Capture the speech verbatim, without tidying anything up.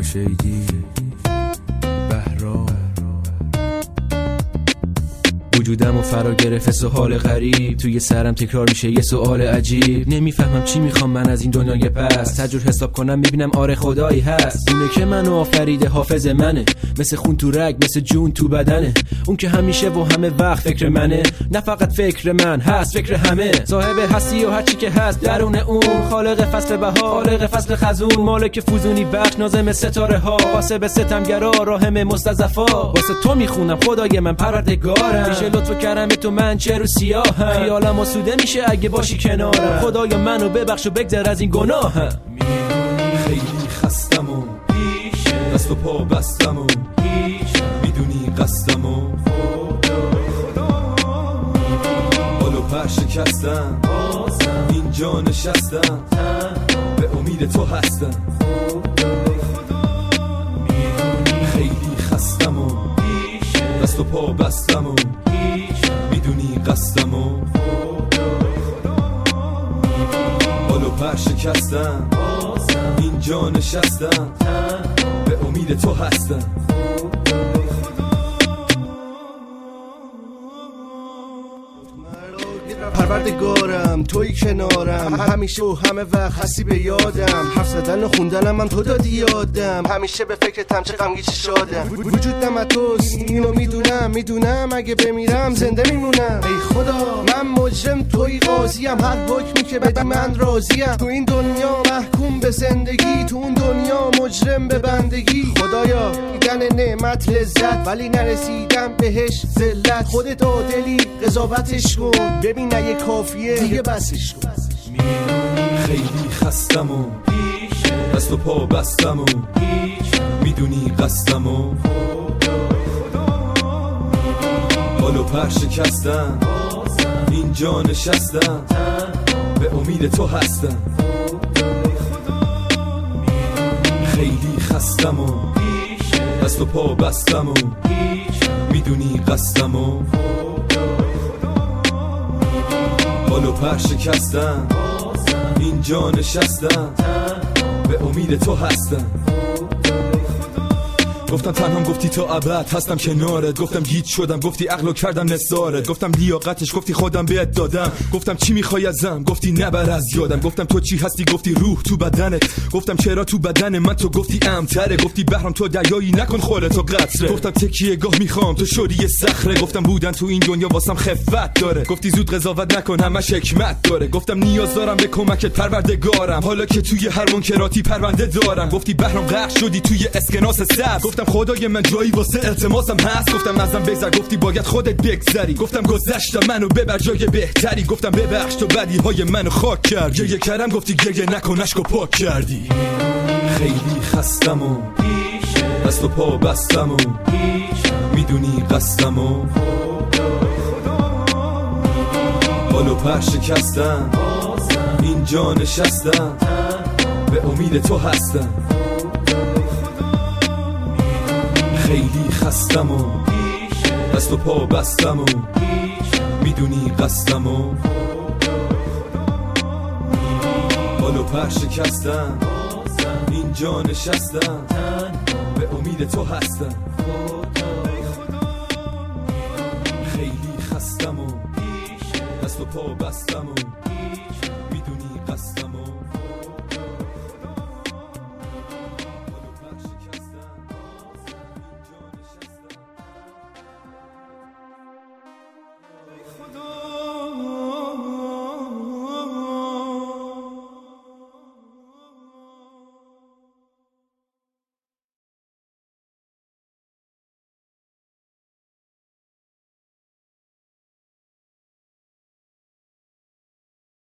شیدی بهرام وجودم و فرا گرفت سوال غریب توی سرم تکرار میشه یه سوال عجیب نمیفهمم چی میخوام من از این دنیای پس تجربه حساب کنم میبینم آره خدایی هست اونه که منو آفریده حافظ منه مثل خون تو رگ مثل جون تو بدنه اون که همیشه و همه وقت فکر منه نه فقط فکر من هست فکر همه صاحب هستی و هرچی که هست درون اون خالق فصل بهار خالق فصل خزون مالک فوزونی بخش ناظم ستاره ها قاسب ستمگرا راهم مستضعفا واسه تو میخونم خدای من پروردگارم میشه لطف و کرم تو من چه رو سیاهم خیالم آسوده میشه اگه باشی کنارم خدایا منو ببخش و بگذر از این گناهم خیلی خستم و دست و پا بستم و میدونی قصدم و بالو پر شکستم اینجا نشستم به امید تو هستم خیلی خستم و دست و پا بستم و میدونی قصدم و بالو پر شکستم اینجا نشستم به امید تو هستم پروردگارم توی کنارم همیشه و همه وقت هستی به یادم حرف زدن و خوندنم من تو دادی یادم همیشه به فکرتم چه غمگی چه شادم وجودم از توست اینو میدونم میدونم اگه بمیرم زنده میمونم ای خدا من مجرم توی قاضیم هر حکمی که بدی من راضیم تو این دنیا محکوم به زندگی تو اون دنیا مجرم به بندگی خدایا دیدن نعمت لذت ولی نرسیدم بهش ذلت خودت عادلی قضاوتش کن ببین اگه کافیه دیگه بسش کن خیلی خستم و دست و پا بستم و میدونی قصدم و بالو پر شکستم اینجا نشستم به امید تو هستم خیلی خستم و دست و پا بستم و میدونی قصدم و بالو پر شکستم اینجا نشستم به امید تو هستم گفتم تنهام گفتی تا ابد هستم کنارت گفتم گیج شدم گفتی عقلو کردم نثارت گفتم لیاقتش گفتی خودم بهت دادم گفتم چی میخوای ازم گفتی نبر از یادم گفتم تو چی هستی گفتی روح تو بدنت گفتم چرا تو بدن من تو گفتی امتره گفتی بهرام تو دریایی نکن خودتو قطره گفتم تکیه گاه میخوام تو شدی صخره گفتم بودن تو این دنیا واسم خفت داره گفتی زود قضاوت نکن همش حکمت داره گفتم نیاز دارم به کمکت پروردگارم حالا که توی هر منکراتی پرونده دارم گفتی بهرام غرق شدی توی اسکناس سبز گفتم خدای من جایی واسه التماسم هست گفتم ازم بگذر گفتی باید خودت بگذری گفتم گذشتم منو ببر جای بهتری گفتم ببخش تو بدی های منو خاک کرد گریه کردم گفتی گریه نکن اشکو پاک کردی خیلی خستم و دست و پا بستم و میدونی قصدم و بالو پر شکستم اینجا نشستم به امید تو هستم خیلی خستم و دست و پا بستم و میدونی قصدم و بالو پر شکستم اینجا نشستم به امید تو هستم خیلی خستم و دست و پا بستم و